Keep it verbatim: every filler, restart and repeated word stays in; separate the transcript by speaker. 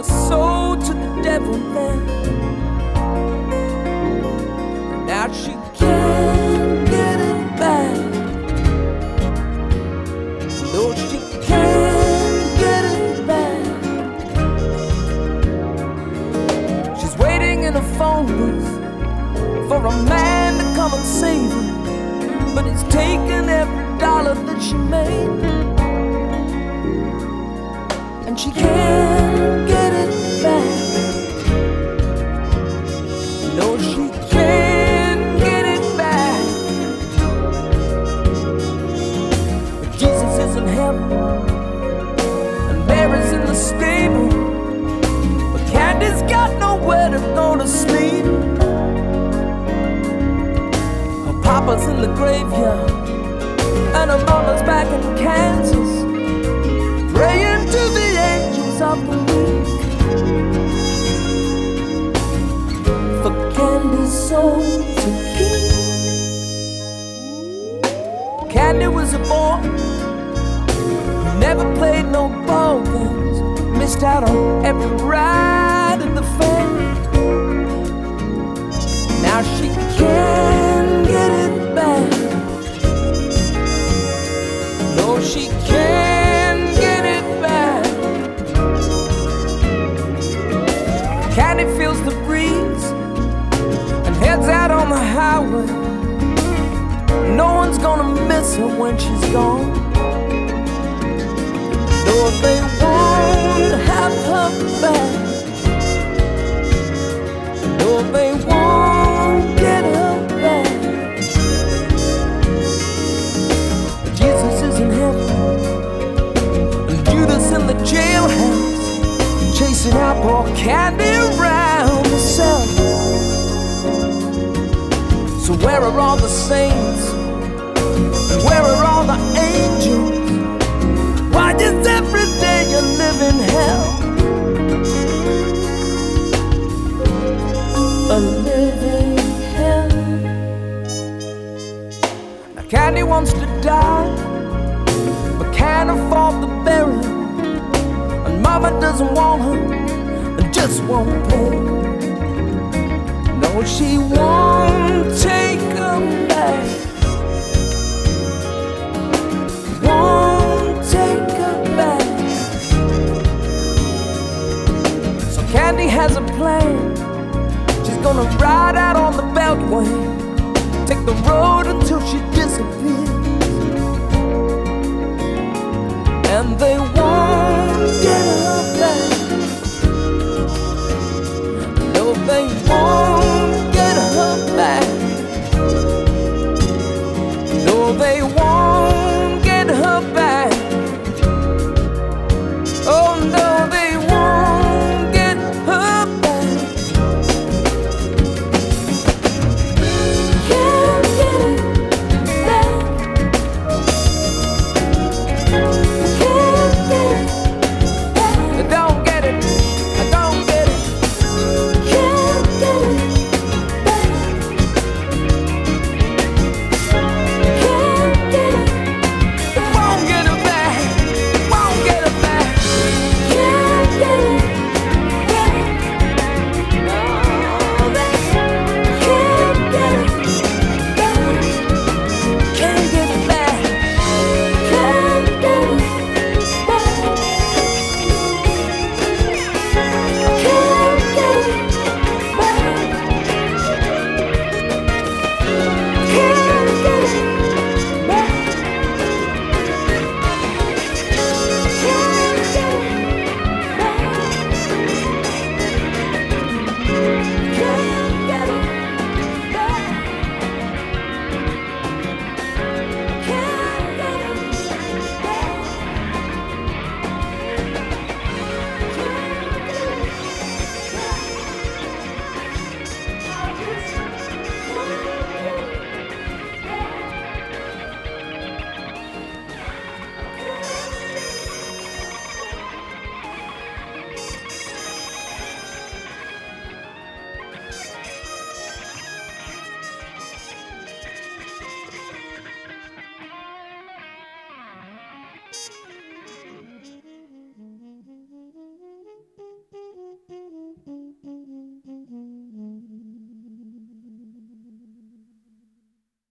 Speaker 1: her soul to the devil then. Now she can't get it back. No, she can't get it back. She's waiting in a phone booth for a man to come and save her, but he's taken every dollar that she made, and she can't get it back. No, she can't get it back. But Jesus is in heaven, and Mary's in the stable, but Candy's got nowhere to go to sleep. Her papa's in the graveyard, and her mama's back in Kansas, praying to the angels of the weak for Candy's soul to keep. Candy was a boy who never played no ball games, missed out on every ride at the fair. Now she can't get it back. No, she can't get it back. Candy feels the breeze and heads out on the highway. No one's gonna miss her when she's gone. No, they won't have her back. No, they won't get her back. Jesus is in heaven, and Judas in the jailhouse, chasing out poor Candy around the cell. So where are all the saints? And where are all the angels? Why is every day you live in hell? A living hell. Now Candy wants to die, but can't afford the burial, and Mama doesn't want her and just won't pay. No, she won't take her back. Won't take her back. So Candy has a plan. She's gonna ride out on the Beltway, take the road until she disappears, and they won't get her